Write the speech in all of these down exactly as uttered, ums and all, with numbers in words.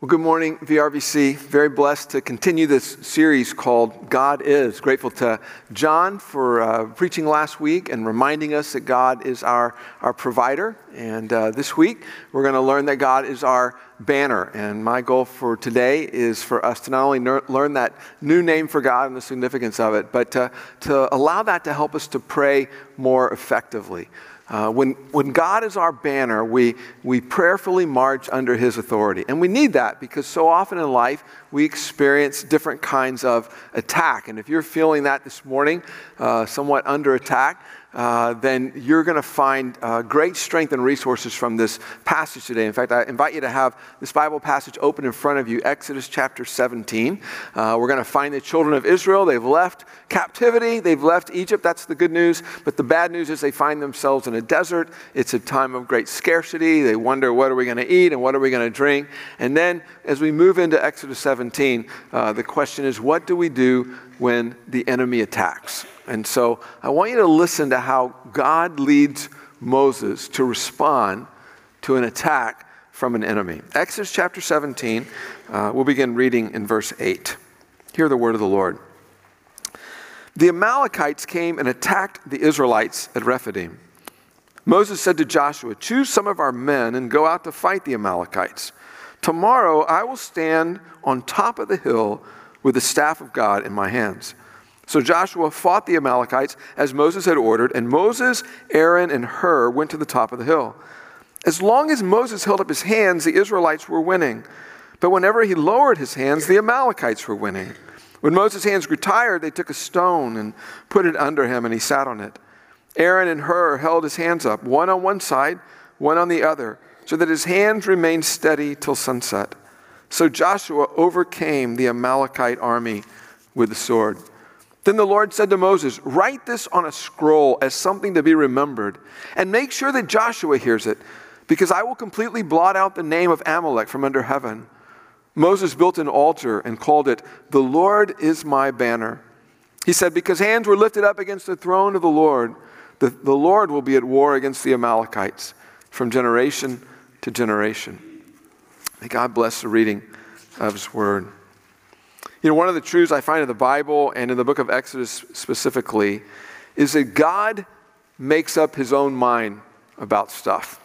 Well, good morning, V R V C. Very blessed to continue this series called God Is. Grateful to John for uh, preaching last week and reminding us that God is our, our provider. And uh, this week, we're going to learn that God is our banner. And my goal for today is for us to not only ner- learn that new name for God and the significance of it, but to, to allow that to help us to pray more effectively. Uh, when, when God is our banner, we, we prayerfully march under his authority. And we need that because so often in life, we experience different kinds of attack. And if you're feeling that this morning, uh, somewhat under attack, uh, then you're going to find uh, great strength and resources from this passage today. In fact, I invite you to have this Bible passage open in front of you, Exodus chapter seventeen. Uh, we're going to find the children of Israel. They've left captivity. They've left Egypt. That's the good news. But the bad news is they find themselves in a desert. It's a time of great scarcity. They wonder, what are we going to eat and what are we going to drink? And then as we move into Exodus seventeen, uh, the question is, what do we do when the enemy attacks? And so I want you to listen to how God leads Moses to respond to an attack from an enemy. Exodus chapter seventeen, uh, we'll begin reading in verse eight. Hear the word of the Lord. The Amalekites came and attacked the Israelites at Rephidim. Moses said to Joshua, "Choose some of our men and go out to fight the Amalekites. Tomorrow I will stand on top of the hill with the staff of God in my hands." So Joshua fought the Amalekites as Moses had ordered, and Moses, Aaron, and Hur went to the top of the hill. As long as Moses held up his hands, the Israelites were winning. But whenever he lowered his hands, the Amalekites were winning. When Moses' hands grew tired, they took a stone and put it under him, and he sat on it. Aaron and Hur held his hands up, one on one side, one on the other, so that his hands remained steady till sunset. So Joshua overcame the Amalekite army with the sword. Then the Lord said to Moses, "Write this on a scroll as something to be remembered, and make sure that Joshua hears it, because I will completely blot out the name of Amalek from under heaven." Moses built an altar and called it, "The Lord is my banner." He said, "Because hands were lifted up against the throne of the Lord, the, the Lord will be at war against the Amalekites from generation to generation." May God bless the reading of his word. You know, one of the truths I find in the Bible and in the book of Exodus specifically is that God makes up his own mind about stuff.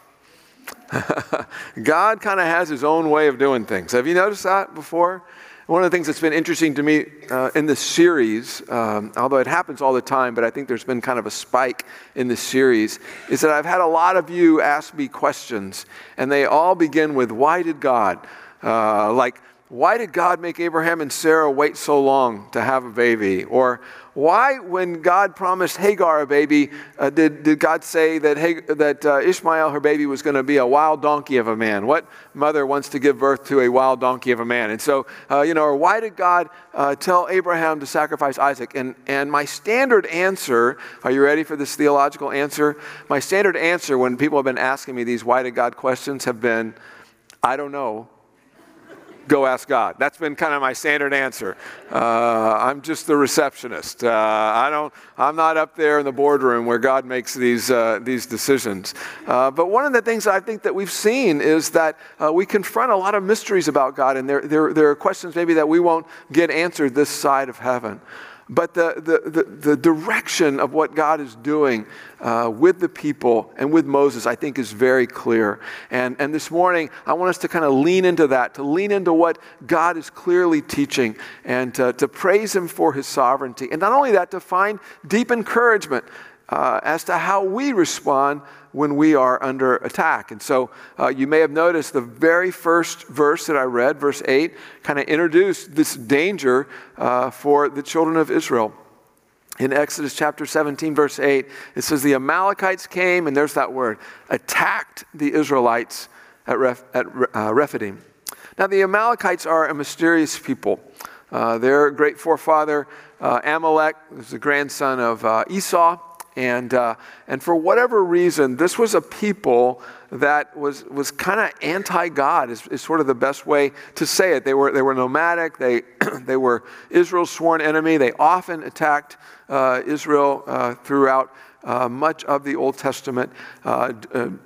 God kind of has his own way of doing things. Have you noticed that before? One of the things that's been interesting to me uh, in this series, um, although it happens all the time, but I think there's been kind of a spike in this series, is that I've had a lot of you ask me questions, and they all begin with, why did God? Uh, like, why did God make Abraham and Sarah wait so long to have a baby? Or why, when God promised Hagar a baby, uh, did, did God say that, hey, that uh, Ishmael, her baby, was going to be a wild donkey of a man? What mother wants to give birth to a wild donkey of a man? And so, uh, you know, or why did God uh, tell Abraham to sacrifice Isaac? And, and my standard answer, are you ready for this theological answer? My standard answer when people have been asking me these why did God questions have been, I don't know. Go ask God. That's been kind of my standard answer. Uh, I'm just the receptionist. Uh, I don't. I'm not up there in the boardroom where God makes these uh, these decisions. Uh, but one of the things that I think that we've seen is that uh, we confront a lot of mysteries about God, and there there there are questions maybe that we won't get answered this side of heaven. But the, the, the, the direction of what God is doing uh, with the people and with Moses, I think, is very clear. And, and this morning, I want us to kind of lean into that, to lean into what God is clearly teaching, and to, to praise him for his sovereignty. And not only that, to find deep encouragement uh, as to how we respond when we are under attack. And so uh, you may have noticed the very first verse that I read, verse eight, kind of introduced this danger uh, for the children of Israel. In Exodus chapter seventeen, verse eight, it says, the Amalekites came, and there's that word, attacked the Israelites at, Reph- at uh, Rephidim. Now, the Amalekites are a mysterious people. Uh, their great forefather, uh, Amalek, was the grandson of uh, Esau. And uh, and for whatever reason, this was a people that was was kind of anti-God, is, is sort of the best way to say it. They were they were nomadic. They they were Israel's sworn enemy. They often attacked uh, Israel uh, throughout uh, much of the Old Testament. Uh, uh,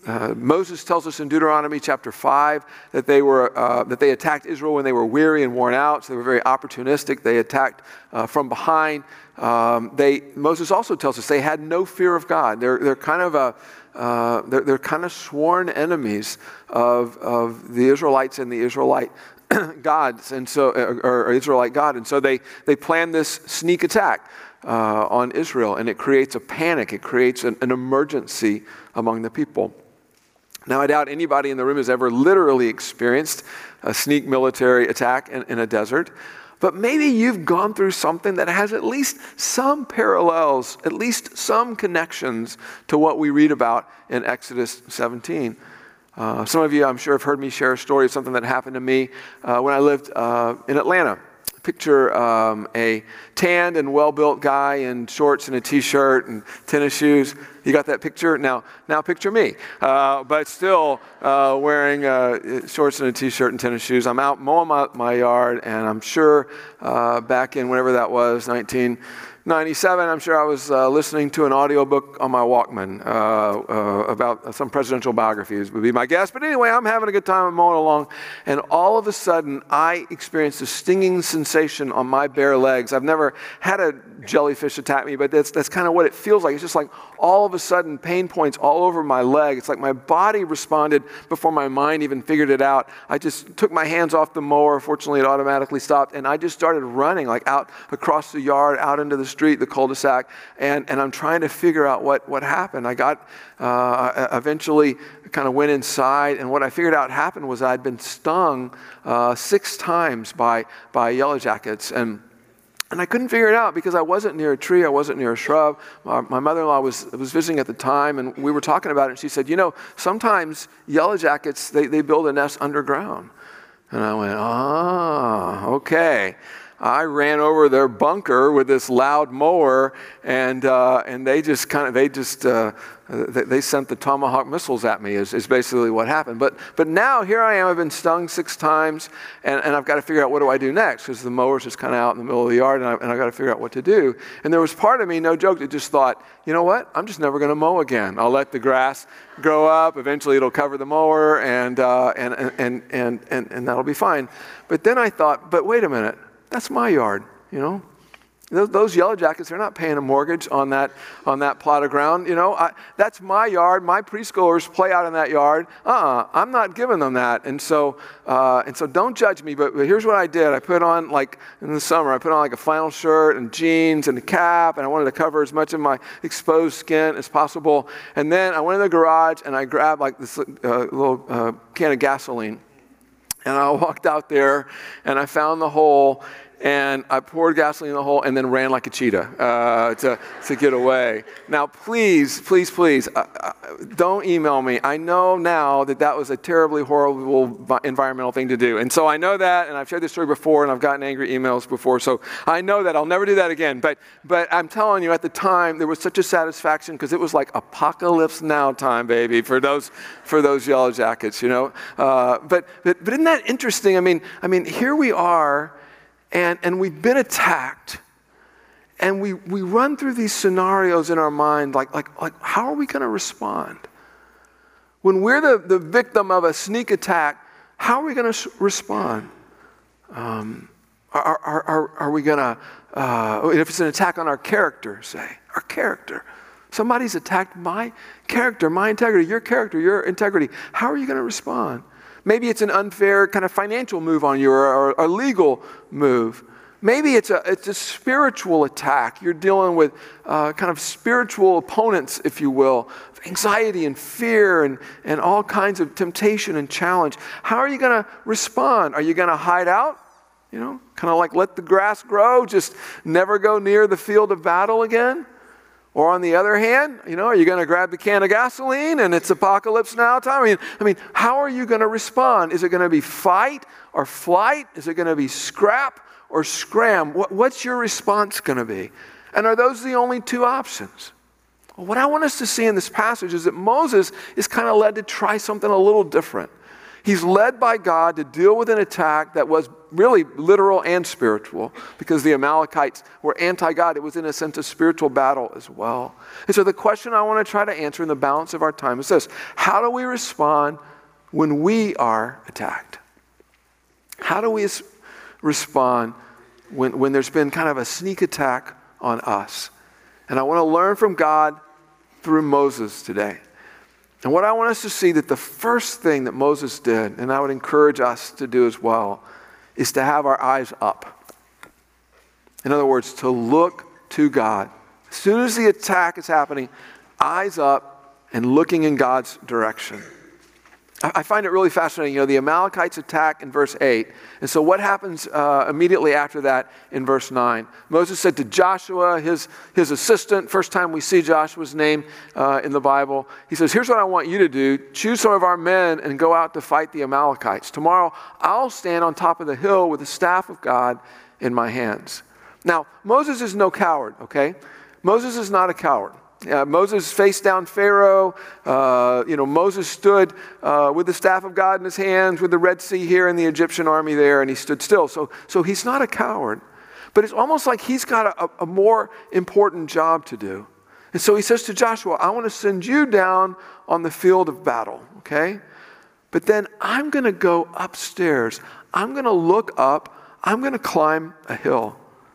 uh, Moses tells us in Deuteronomy chapter five that they were uh, that they attacked Israel when they were weary and worn out. So they were very opportunistic. They attacked uh, from behind. Um, they Moses also tells us they had no fear of God. They're they're kind of a uh, they're they're kind of sworn enemies of of the Israelites and the Israelite gods, and so or, or Israelite God, and so they they plan this sneak attack uh, on Israel, and it creates a panic. It creates an, an emergency among the people. Now, I doubt anybody in the room has ever literally experienced a sneak military attack in, in a desert, but maybe you've gone through something that has at least some parallels, at least some connections to what we read about in Exodus seventeen. Uh, some of you, I'm sure, have heard me share a story of something that happened to me uh, when I lived uh, in Atlanta. Picture um, a tanned and well-built guy in shorts and a t-shirt and tennis shoes. You got that picture? Now, now picture me, uh, but still uh, wearing uh, shorts and a t-shirt and tennis shoes. I'm out mowing my, my yard, and I'm sure uh, back in whenever that was, nineteen ninety-seven, I'm sure I was uh, listening to an audiobook on my Walkman uh, uh, about some presidential biographies would be my guess. But anyway, I'm having a good time. I'm mowing along, and all of a sudden, I experienced a stinging sensation on my bare legs. I've never had a jellyfish attack me, but that's that's kind of what it feels like. It's just like all of a sudden, pain points all over my leg. It's like my body responded before my mind even figured it out. I just took my hands off the mower. Fortunately, it automatically stopped, and I just started running like out across the yard, out into the street, the cul-de-sac, and, and I'm trying to figure out what, what happened. I got, uh, eventually kind of went inside, and what I figured out happened was I'd been stung uh, six times by, by yellow jackets, and And I couldn't figure it out because I wasn't near a tree, I wasn't near a shrub. My, my mother-in-law was, was visiting at the time, and we were talking about it, and she said, you know, sometimes yellow jackets, they, they build a nest underground. And I went, ah, okay. I ran over their bunker with this loud mower, and uh, and they just kind of they just uh, they, they sent the Tomahawk missiles at me. Is, is basically what happened. But but now here I am. I've been stung six times, and, and I've got to figure out what do I do next, because the mower's just kind of out in the middle of the yard, and, I, and I've got to figure out what to do. And there was part of me, no joke, that just thought, you know what? I'm just never going to mow again. I'll let the grass grow up. Eventually, it'll cover the mower, and uh, and, and and and and that'll be fine. But then I thought, but wait a minute. That's my yard, you know. Those, those yellow jackets, they're not paying a mortgage on that on that plot of ground, you know. I, that's my yard. My preschoolers play out in that yard. Uh-uh, I'm not giving them that. And so, uh, and so, don't judge me. But, but here's what I did. I put on, like in the summer, I put on like a flannel shirt and jeans and a cap, and I wanted to cover as much of my exposed skin as possible. And then I went in the garage and I grabbed like this uh, little uh, can of gasoline. And I walked out there, and I found the hole, and I poured gasoline in the hole, and then ran like a cheetah uh, to to get away. Now, please, please, please, uh, uh, don't email me. I know now that that was a terribly horrible vi- environmental thing to do, and so I know that, and I've shared this story before, and I've gotten angry emails before, so I know that I'll never do that again. But but I'm telling you, at the time, there was such a satisfaction because it was like apocalypse now time, baby, for those for those yellow jackets, you know. Uh, but but but isn't that interesting? I mean, I mean, here we are. And and we've been attacked, and we, we run through these scenarios in our mind, like like like how are we going to respond? When we're the, the victim of a sneak attack, how are we going to respond? Um, are, are, are, are we going to, uh, if it's an attack on our character, say, our character. Somebody's attacked my character, my integrity, your character, your integrity. How are you going to respond? Maybe it's an unfair kind of financial move on you, or a legal move. Maybe it's a it's a spiritual attack. You're dealing with uh, kind of spiritual opponents, if you will, anxiety and fear and, and all kinds of temptation and challenge. How are you going to respond? Are you going to hide out? You know, kind of like let the grass grow, just never go near the field of battle again? Or on the other hand, you know, are you going to grab the can of gasoline and it's apocalypse now time? I mean, I mean, how are you going to respond? Is it going to be fight or flight? Is it going to be scrap or scram? What, what's your response going to be? And are those the only two options? Well, what I want us to see in this passage is that Moses is kind of led to try something a little different. He's led by God to deal with an attack that was really literal and spiritual, because the Amalekites were anti-God. It was, in a sense, a spiritual battle as well. And so the question I want to try to answer in the balance of our time is this: how do we respond when we are attacked? How do we respond when, when there's been kind of a sneak attack on us? And I want to learn from God through Moses today. And what I want us to see, that the first thing that Moses did, and I would encourage us to do as well, is to have our eyes up. In other words, to look to God. As soon as the attack is happening, eyes up and looking in God's direction. I find it really fascinating. You know, the Amalekites attack in verse eight. And so what happens uh, immediately after that in verse nine? Moses said to Joshua, his, his assistant, first time we see Joshua's name uh, in the Bible, he says, here's what I want you to do. Choose some of our men and go out to fight the Amalekites. Tomorrow I'll stand on top of the hill with the staff of God in my hands. Now, Moses is no coward, okay? Moses is not a coward. Uh, Moses faced down Pharaoh. Uh, you know, Moses stood uh, with the staff of God in his hands, with the Red Sea here and the Egyptian army there, and he stood still. So, so he's not a coward. But it's almost like he's got a, a more important job to do. And so he says to Joshua, I want to send you down on the field of battle, okay? But then I'm going to go upstairs. I'm going to look up. I'm going to climb a hill.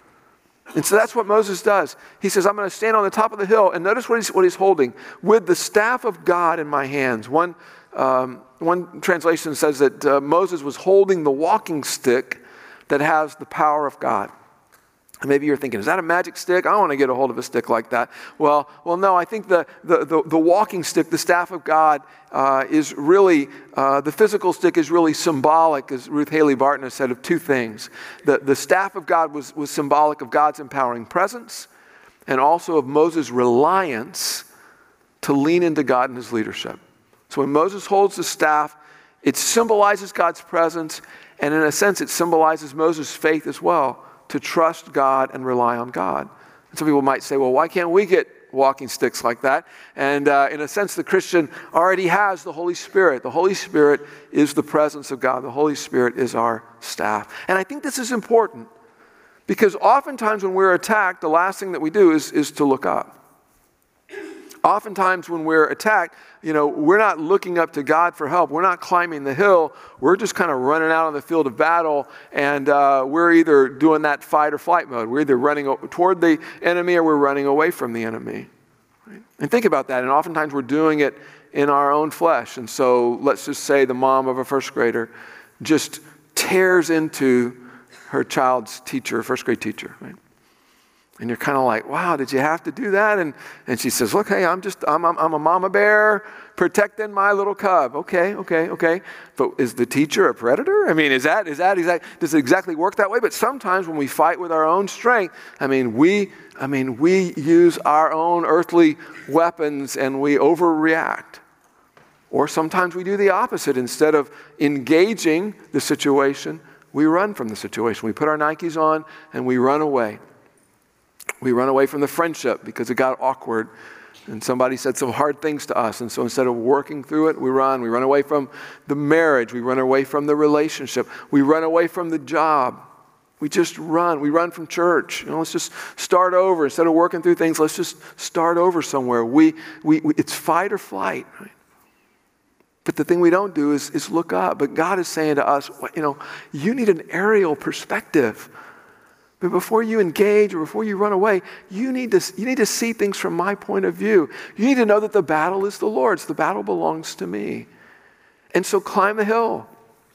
And so that's what Moses does. He says, I'm going to stand on the top of the hill. And notice what he's, what he's holding. With the staff of God in my hands. One, um, one translation says that uh, Moses was holding the walking stick that has the power of God. And maybe you're thinking, is that a magic stick? I don't want to get a hold of a stick like that. Well, well, no, I think the, the, the, the walking stick, the staff of God, uh, is really, uh, the physical stick is really symbolic, as Ruth Haley Barton has said, of two things. The, the staff of God was, was symbolic of God's empowering presence, and also of Moses' reliance to lean into God and his leadership. So when Moses holds the staff, it symbolizes God's presence, and in a sense it symbolizes Moses' faith as well, to trust God and rely on God. And some people might say, well, why can't we get walking sticks like that? And uh, in a sense, the Christian already has the Holy Spirit. The Holy Spirit is the presence of God. The Holy Spirit is our staff. And I think this is important, because oftentimes when we're attacked, the last thing that we do is, is to look up. Oftentimes when we're attacked, you know, we're not looking up to God for help. We're not climbing the hill. We're just kind of running out on the field of battle, and uh, we're either doing that fight or flight mode. We're either running toward the enemy or we're running away from the enemy. Right? And think about that. And oftentimes we're doing it in our own flesh. And so let's just say the mom of a first grader just tears into her child's teacher, first grade teacher, right? And you're kind of like, wow, did you have to do that? And and she says, look, hey, I'm just, I'm, I'm, I'm a mama bear protecting my little cub. Okay, okay, okay. But is the teacher a predator? I mean, is that, is that, exact, does it exactly work that way? But sometimes when we fight with our own strength, I mean, we, I mean, we use our own earthly weapons and we overreact. Or sometimes we do the opposite. Instead of engaging the situation, we run from the situation. We put our Nikes on and we run away. We run away from the friendship because it got awkward and somebody said some hard things to us. And so instead of working through it, we run. We run away from the marriage. We run away from the relationship. We run away from the job. We just run. We run from church. You know, let's just start over. Instead of working through things, let's just start over somewhere. We, we, we it's fight or flight. Right? But the thing we don't do is, is look up. But God is saying to us, you know, you need an aerial perspective. But before you engage or before you run away, you need to, you need to see things from my point of view. You need to know that the battle is the Lord's. The battle belongs to me. And so climb the hill.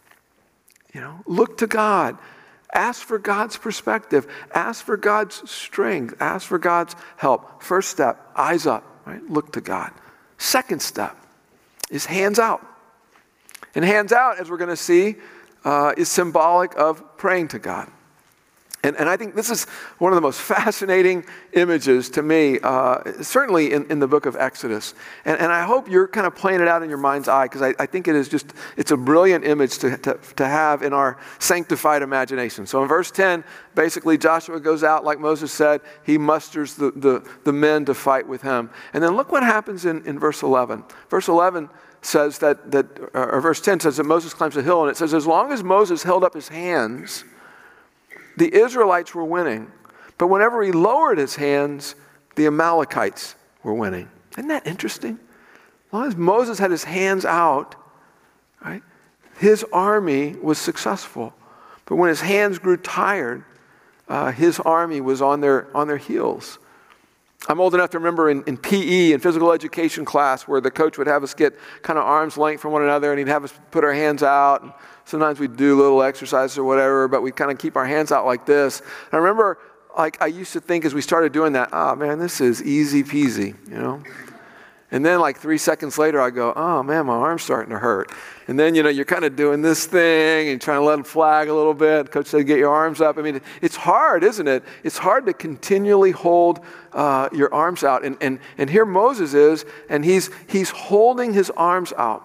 You know, look to God. Ask for God's perspective. Ask for God's strength. Ask for God's help. First step, eyes up. Right? Look to God. Second step is hands out. And hands out, as we're going to see, uh, is symbolic of praying to God. And, and I think this is one of the most fascinating images to me, uh, certainly in, in the book of Exodus. And, and I hope you're kind of playing it out in your mind's eye, because I, I think it is just, it's a brilliant image to, to, to have in our sanctified imagination. So in verse ten, basically Joshua goes out, like Moses said, he musters the, the, the men to fight with him. And then look what happens in, in verse eleven. Verse eleven says that, that or verse ten says that Moses climbs a hill, and it says, as long as Moses held up his hands, the Israelites were winning. But whenever he lowered his hands, the Amalekites were winning. Isn't that interesting? As long as Moses had his hands out, right, his army was successful. But when his hands grew tired, uh, his army was on their, on their heels. I'm old enough to remember in, in P E, in physical education class, where the coach would have us get kind of arm's length from one another, and he'd have us put our hands out. And sometimes we'd do little exercises or whatever, but we'd kind of keep our hands out like this. And I remember, like, I used to think as we started doing that, oh, man, this is easy peasy, you know? And then like three seconds later, I go, oh, man, my arm's starting to hurt. And then, you know, you're kind of doing this thing and trying to let them flag a little bit. Coach said, get your arms up. I mean, it's hard, isn't it? It's hard to continually hold uh, your arms out. And, and, and here Moses is, and he's, he's holding his arms out.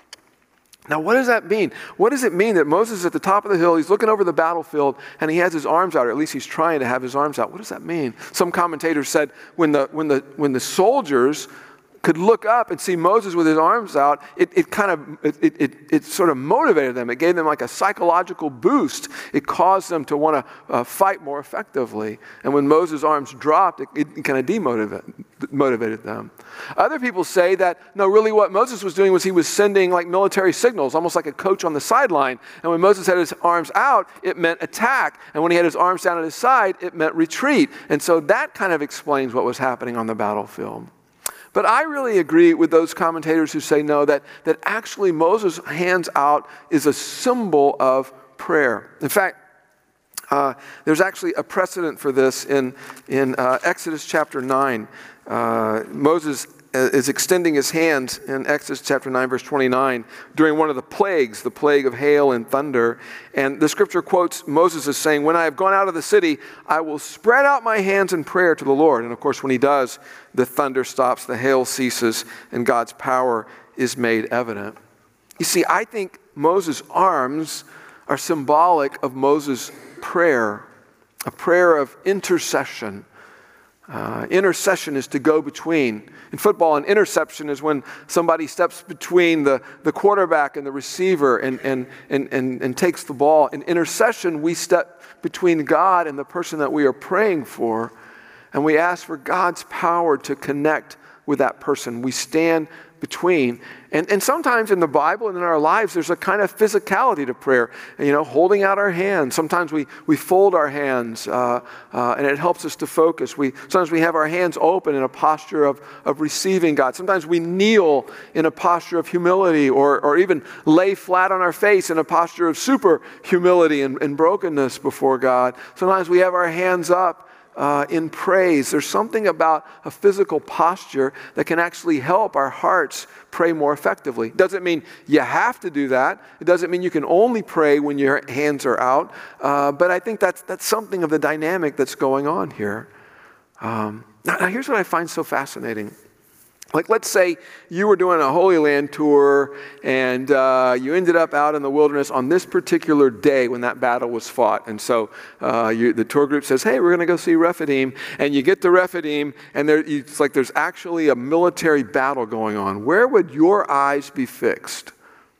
Now, what does that mean? What does it mean that Moses is at the top of the hill, he's looking over the battlefield, and he has his arms out, or at least he's trying to have his arms out? What does that mean? Some commentators said when the, when the, when the soldiers could look up and see Moses with his arms out, it, it kind of, it, it, it sort of motivated them. It gave them like a psychological boost. It caused them to want to uh, fight more effectively. And when Moses' arms dropped, it, it kind of demotivated them. Other people say that, no, really what Moses was doing was he was sending like military signals, almost like a coach on the sideline. And when Moses had his arms out, it meant attack. And when he had his arms down at his side, it meant retreat. And so that kind of explains what was happening on the battlefield. But I really agree with those commentators who say no, that, that actually Moses' hands out is a symbol of prayer. In fact, uh, there's actually a precedent for this in, in uh, Exodus chapter nine. Uh, Moses is extending his hands in Exodus chapter nine, verse twenty-nine, during one of the plagues, the plague of hail and thunder. And the scripture quotes Moses as saying, when I have gone out of the city, I will spread out my hands in prayer to the Lord. And of course, when he does, the thunder stops, the hail ceases, and God's power is made evident. You see, I think Moses' arms are symbolic of Moses' prayer, a prayer of intercession. Uh, intercession is to go between. In football, an interception is when somebody steps between the, the quarterback and the receiver and, and, and, and, and takes the ball. In intercession, we step between God and the person that we are praying for, and we ask for God's power to connect with that person. We stand between. And, and sometimes in the Bible and in our lives, there's a kind of physicality to prayer, you know, holding out our hands. Sometimes we, we fold our hands, uh, uh, and it helps us to focus. We Sometimes we have our hands open in a posture of, of receiving God. Sometimes we kneel in a posture of humility, or, or even lay flat on our face in a posture of super humility and, and brokenness before God. Sometimes we have our hands up Uh, in praise. There's something about a physical posture that can actually help our hearts pray more effectively. Doesn't mean you have to do that. It doesn't mean you can only pray when your hands are out. Uh, but I think that's that's something of the dynamic that's going on here. Um, now, now, here's what I find so fascinating. Like, let's say you were doing a Holy Land tour and uh, you ended up out in the wilderness on this particular day when that battle was fought. And so uh, you, the tour group says, hey, we're going to go see Rephidim. And you get to Rephidim, and there, it's like there's actually a military battle going on. Where would your eyes be fixed?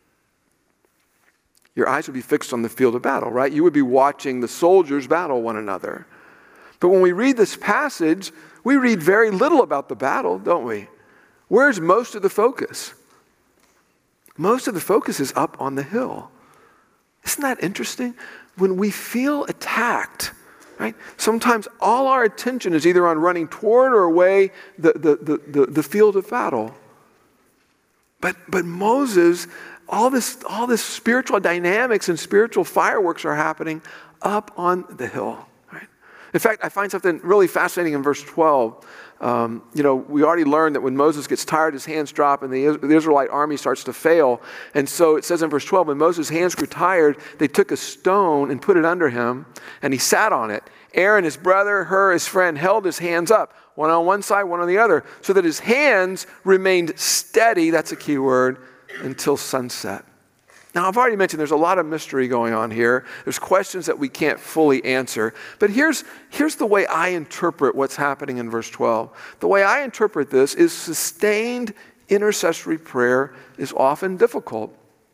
Your eyes would be fixed on the field of battle, right? You would be watching the soldiers battle one another. But when we read this passage, we read very little about the battle, don't we? Where's most of the focus? Most of the focus is up on the hill. Isn't that interesting? When we feel attacked, right? Sometimes all our attention is either on running toward or away the, the, the, the, the field of battle. But but Moses, all this, all this spiritual dynamics and spiritual fireworks are happening up on the hill. Right? In fact, I find something really fascinating in verse twelve. Um, you know, we already learned that when Moses gets tired, his hands drop and the, the Israelite army starts to fail. And so it says in verse twelve, when Moses' hands grew tired, they took a stone and put it under him, and he sat on it. Aaron, his brother, Hur, his friend, held his hands up, one on one side, one on the other, so that his hands remained steady, that's a key word, until sunset. Now, I've already mentioned there's a lot of mystery going on here. There's questions that we can't fully answer. But here's, here's the way I interpret what's happening in verse twelve. The way I interpret this is sustained intercessory prayer is often difficult.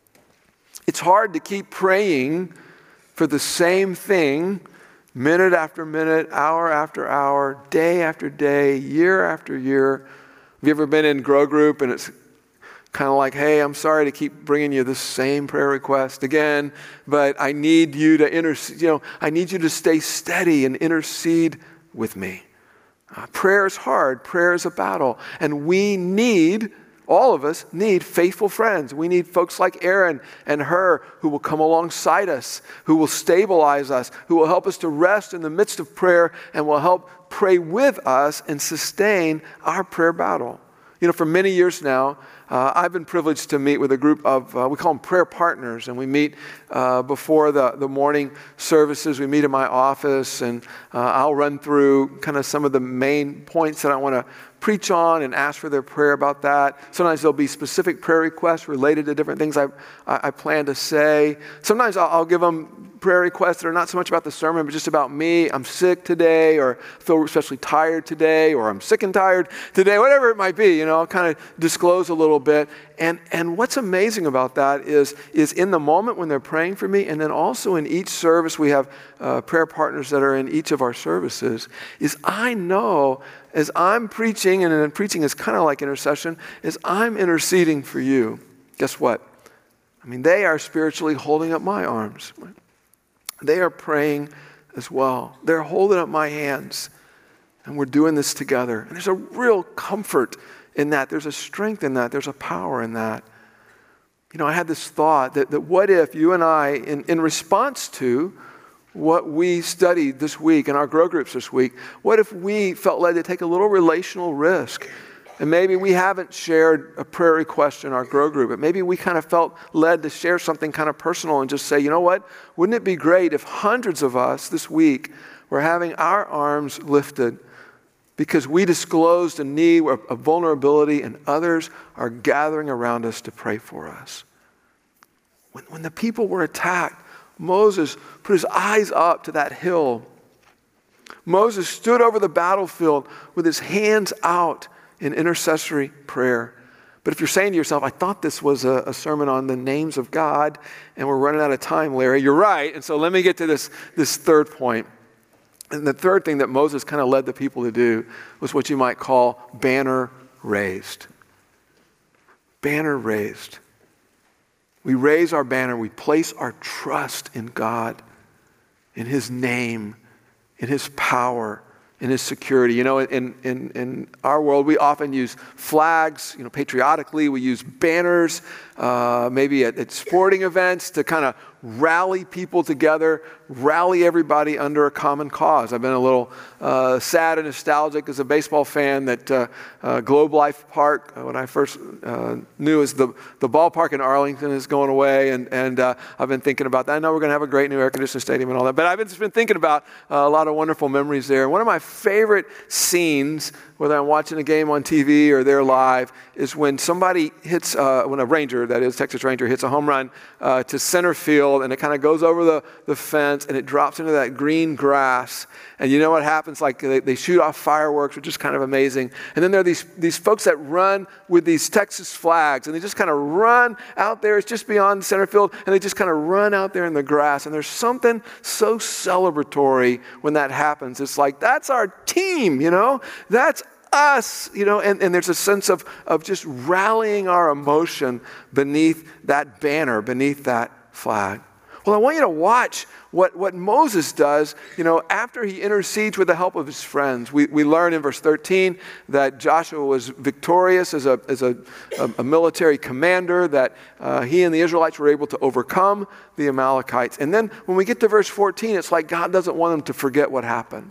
It's hard to keep praying for the same thing minute after minute, hour after hour, day after day, year after year. Have you ever been in Grow Group and it's kind of like, hey, I'm sorry to keep bringing you the same prayer request again, but I need you to intercede, you know, I need you to stay steady and intercede with me. Uh, prayer is hard. Prayer is a battle. And we need, all of us need faithful friends. We need folks like Aaron and Hur who will come alongside us, who will stabilize us, who will help us to rest in the midst of prayer and will help pray with us and sustain our prayer battle. You know, for many years now, uh, I've been privileged to meet with a group of, uh, we call them prayer partners, and we meet uh, before the, the morning services. We meet in my office, and uh, I'll run through kind of some of the main points that I want to preach on and ask for their prayer about that. Sometimes there'll be specific prayer requests related to different things I, I, I plan to say. Sometimes I'll, I'll give them prayer requests that are not so much about the sermon, but just about me. I'm sick today, or feel especially tired today, or I'm sick and tired today, whatever it might be. You know, I'll kind of disclose a little bit. And and what's amazing about that is, is in the moment when they're praying for me, and then also in each service, we have uh, prayer partners that are in each of our services, is I know as I'm preaching, and then preaching is kind of like intercession, is I'm interceding for you. Guess what? I mean, they are spiritually holding up my arms. They are praying as well. They're holding up my hands, and we're doing this together. And there's a real comfort in that. There's a strength in that. There's a power in that. You know, I had this thought that, that what if you and I, in, in response to what we studied this week in our grow groups this week, what if we felt led to take a little relational risk? And maybe we haven't shared a prayer request in our grow group, but maybe we kind of felt led to share something kind of personal and just say, you know what? Wouldn't it be great if hundreds of us this week were having our arms lifted because we disclosed a need, a vulnerability, and others are gathering around us to pray for us? When, when the people were attacked, Moses put his eyes up to that hill. Moses stood over the battlefield with his hands out in intercessory prayer. But if you're saying to yourself, I thought this was a, a sermon on the names of God, and we're running out of time, Larry, you're right. And so let me get to this, this third point. And the third thing that Moses kind of led the people to do was what you might call banner raised. Banner raised. We raise our banner. We place our trust in God, in His name, in His power, in His security. You know, in, in, in our world, we often use flags, you know, patriotically. We use banners, uh, maybe at, at sporting events to kind of rally people together, rally everybody under a common cause. I've been a little uh, sad and nostalgic as a baseball fan that uh, uh, Globe Life Park, uh, when I first uh, knew as the, the ballpark in Arlington is going away, and, and uh, I've been thinking about that. I know we're going to have a great new air-conditioned stadium and all that, but I've just been thinking about uh, a lot of wonderful memories there. One of my favorite scenes, whether I'm watching a game on T V or they're live, is when somebody hits, uh, when a Ranger, that is, Texas Ranger, hits a home run uh, to center field, and it kind of goes over the, the fence, and it drops into that green grass. And you know what happens? Like they, they shoot off fireworks, which is kind of amazing. And then there are these, these folks that run with these Texas flags, and they just kind of run out there. It's just beyond center field, and they just kind of run out there in the grass. And there's something so celebratory when that happens. It's like, that's our team, you know? That's us, you know, and, and there's a sense of, of just rallying our emotion beneath that banner, beneath that flag. Well, I want you to watch what, what Moses does, you know, after he intercedes with the help of his friends. We, we learn in verse thirteen that Joshua was victorious as a, as a, a, a military commander, that uh, he and the Israelites were able to overcome the Amalekites. And then when we get to verse fourteen, it's like God doesn't want them to forget what happened,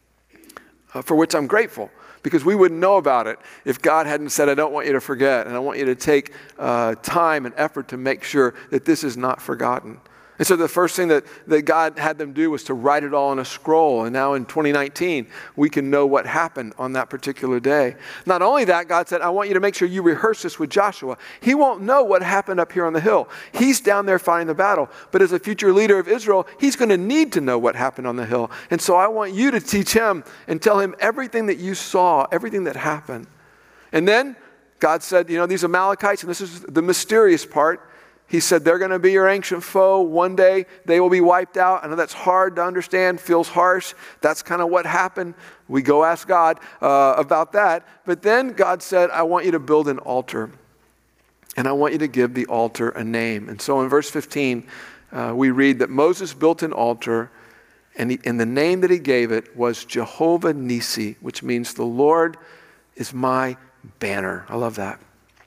uh, for which I'm grateful. Because we wouldn't know about it if God hadn't said, I don't want you to forget, and I want you to take uh, time and effort to make sure that this is not forgotten. And so the first thing that, that God had them do was to write it all on a scroll. And now in twenty nineteen, we can know what happened on that particular day. Not only that, God said, I want you to make sure you rehearse this with Joshua. He won't know what happened up here on the hill. He's down there fighting the battle. But as a future leader of Israel, he's going to need to know what happened on the hill. And so I want you to teach him and tell him everything that you saw, everything that happened. And then God said, you know, these Amalekites, and this is the mysterious part, he said, they're going to be your ancient foe. One day they will be wiped out. I know that's hard to understand, feels harsh. That's kind of what happened. We go ask God uh, about that. But then God said, I want you to build an altar. And I want you to give the altar a name. And so in verse fifteen, uh, we read that Moses built an altar, and, he, and the name that he gave it was Jehovah Nissi, which means the Lord is my banner. I love that.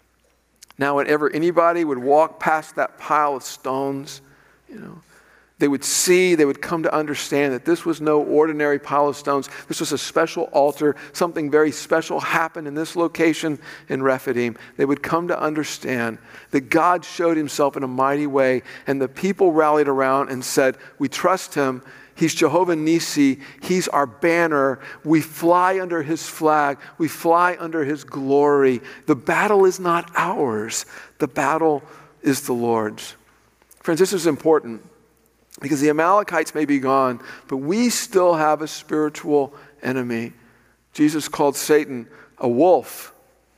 Now, whenever anybody would walk past that pile of stones, you know, they would see, they would come to understand that this was no ordinary pile of stones. This was a special altar. Something very special happened in this location in Rephidim. They would come to understand that God showed himself in a mighty way, and the people rallied around and said, we trust him. He's Jehovah Nissi. He's our banner. We fly under his flag. We fly under his glory. The battle is not ours. The battle is the Lord's. Friends, this is important because the Amalekites may be gone, but we still have a spiritual enemy. Jesus called Satan a wolf.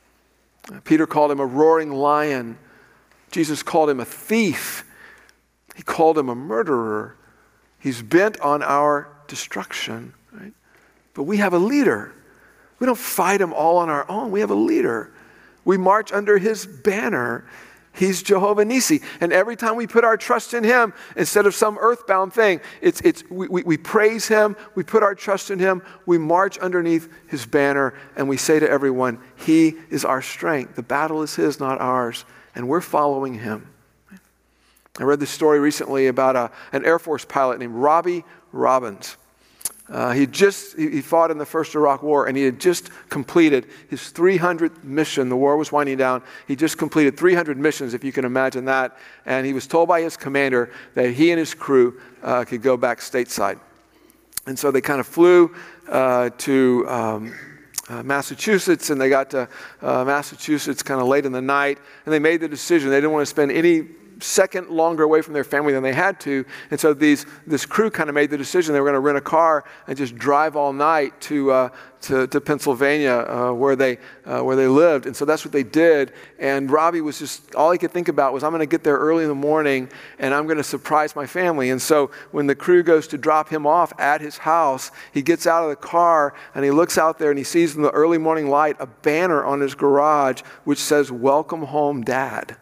Peter called him a roaring lion. Jesus called him a thief. He called him a murderer. He's bent on our destruction, right? But we have a leader. We don't fight him all on our own. We have a leader. We march under his banner. He's Jehovah Nissi. And every time we put our trust in him, instead of some earthbound thing, it's, it's, we, we, we praise him, we put our trust in him, we march underneath his banner, and we say to everyone, he is our strength. The battle is his, not ours. And we're following him. I read this story recently about a, an Air Force pilot named Robbie Robbins. Uh, he just he, he fought in the first Iraq War, and he had just completed his three hundredth mission. The war was winding down. He just completed three hundred missions, if you can imagine that. And he was told by his commander that he and his crew uh, could go back stateside. And so they kind of flew uh, to um, uh, Massachusetts, and they got to uh, Massachusetts kind of late in the night, and they made the decision. They didn't want to spend any second longer away from their family than they had to. And so these this crew kind of made the decision they were going to rent a car and just drive all night to uh, to, to Pennsylvania uh, where they uh, where they lived. And so that's what they did. And Robbie was just, all he could think about was, I'm going to get there early in the morning and I'm going to surprise my family. And so when the crew goes to drop him off at his house, he gets out of the car and he looks out there and he sees in the early morning light a banner on his garage which says, "Welcome home, Dad."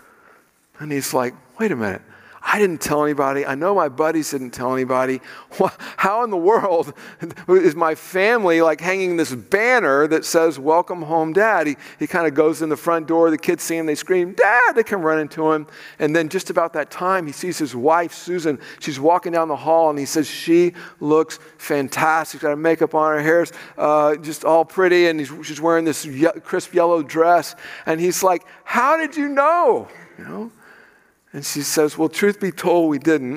And he's like, wait a minute, I didn't tell anybody. I know my buddies didn't tell anybody. How in the world is my family like hanging this banner that says, "Welcome home, Dad"? He, he kind of goes in the front door. The kids see him. They scream, "Dad!" They come running to him. And then just about that time, he sees his wife, Susan. She's walking down the hall, and he says, she looks fantastic. She's got her makeup on. Her hair's uh, just all pretty, and he's, she's wearing this ye- crisp yellow dress. And he's like, how did you know? You know? And she says, well, truth be told, we didn't.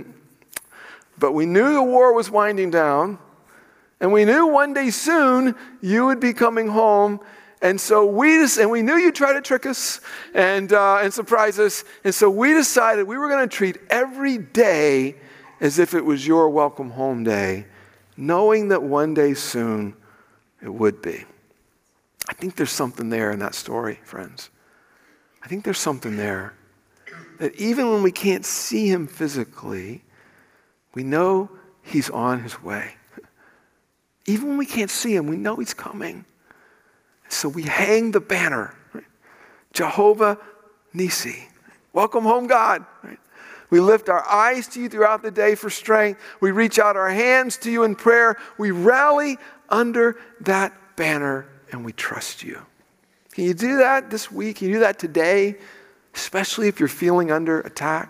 But we knew the war was winding down. And we knew one day soon you would be coming home. And so we just, and we knew you'd try to trick us and, uh, and surprise us. And so we decided we were going to treat every day as if it was your welcome home day, knowing that one day soon it would be. I think there's something there in that story, friends. I think there's something there. That even when we can't see him physically, we know he's on his way. Even when we can't see him, we know he's coming. So we hang the banner, right? Jehovah Nissi. Welcome home, God. Right? We lift our eyes to you throughout the day for strength. We reach out our hands to you in prayer. We rally under that banner and we trust you. Can you do that this week? Can you do that today? Especially if you're feeling under attack.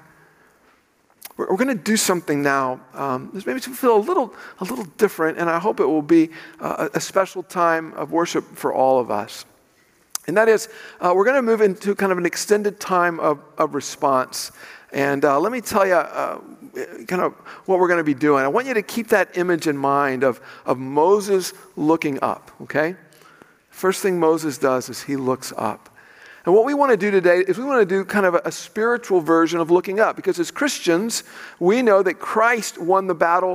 We're, we're going to do something now. Um, this maybe to feel a little, a little different, and I hope it will be a, a special time of worship for all of us. And that is, uh, we're going to move into kind of an extended time of, of response. And uh, let me tell you uh, kind of what we're going to be doing. I want you to keep that image in mind of, of Moses looking up, okay? First thing Moses does is he looks up. And what we want to do today is we want to do kind of a, a spiritual version of looking up. Because as Christians, we know that Christ won the battle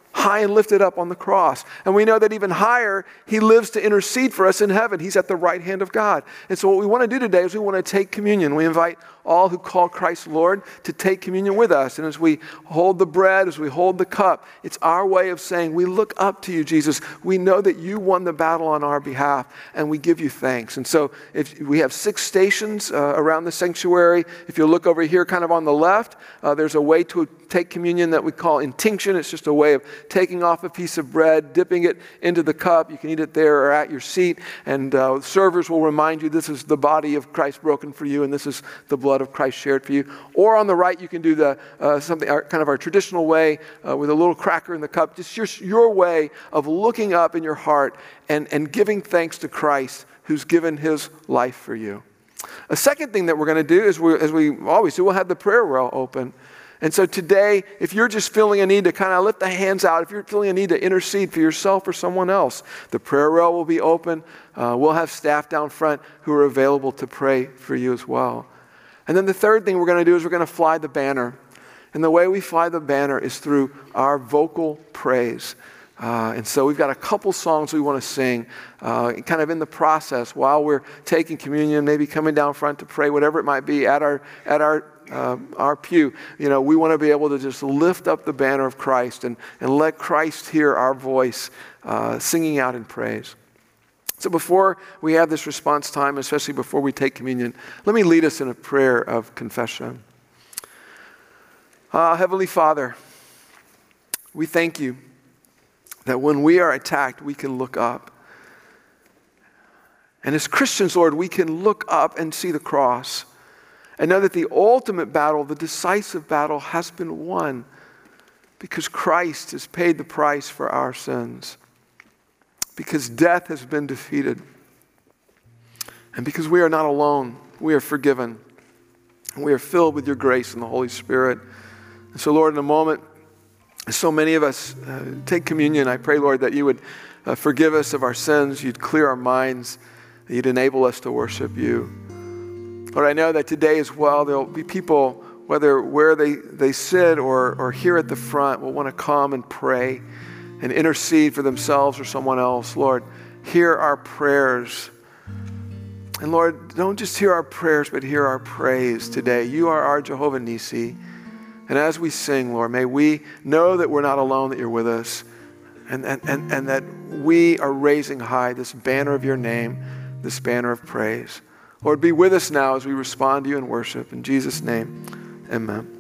high and lifted up on the cross. And we know that even higher, he lives to intercede for us in heaven. He's at the right hand of God. And so what we want to do today is we want to take communion. We invite all who call Christ Lord to take communion with us. And as we hold the bread, as we hold the cup, it's our way of saying, we look up to you, Jesus. We know that you won the battle on our behalf, and we give you thanks. And so if we have six stations uh, around the sanctuary. If you look over here kind of on the left, uh, there's a way to take communion that we call intinction. It's just a way of taking off a piece of bread, dipping it into the cup. You can eat it there or at your seat. And uh, servers will remind you this is the body of Christ broken for you, and this is the blood of Christ shared for you. Or on the right, you can do the uh, something our, kind of our traditional way uh, with a little cracker in the cup. Just your, your way of looking up in your heart and, and giving thanks to Christ who's given his life for you. A second thing that we're going to do is, we, as we always do, we'll have the prayer well open. And so today, if you're just feeling a need to kind of lift the hands out, if you're feeling a need to intercede for yourself or someone else, the prayer rail will be open. Uh, we'll have staff down front who are available to pray for you as well. And then the third thing we're going to do is we're going to fly the banner. And the way we fly the banner is through our vocal praise. Uh, and so we've got a couple songs we want to sing uh, kind of in the process while we're taking communion, maybe coming down front to pray, whatever it might be, at our at our uh, our pew. You know, we want to be able to just lift up the banner of Christ and, and let Christ hear our voice uh, singing out in praise. So before we have this response time, especially before we take communion, let me lead us in a prayer of confession. Uh, Heavenly Father, we thank you that when we are attacked, we can look up. And as Christians, Lord, we can look up and see the cross and know that the ultimate battle, the decisive battle, has been won because Christ has paid the price for our sins, because death has been defeated, and because we are not alone. We are forgiven. We are filled with your grace and the Holy Spirit. And so, Lord, in a moment, so many of us uh, take communion. I pray, Lord, that you would uh, forgive us of our sins. You'd clear our minds. That you'd enable us to worship you. Lord, I know that today as well, there'll be people, whether where they, they sit or, or here at the front, will want to come and pray and intercede for themselves or someone else. Lord, hear our prayers. And Lord, don't just hear our prayers, but hear our praise today. You are our Jehovah Nissi. And as we sing, Lord, may we know that we're not alone, that you're with us, and, and, and, and that we are raising high this banner of your name, this banner of praise. Lord, be with us now as we respond to you in worship. In Jesus' name, amen.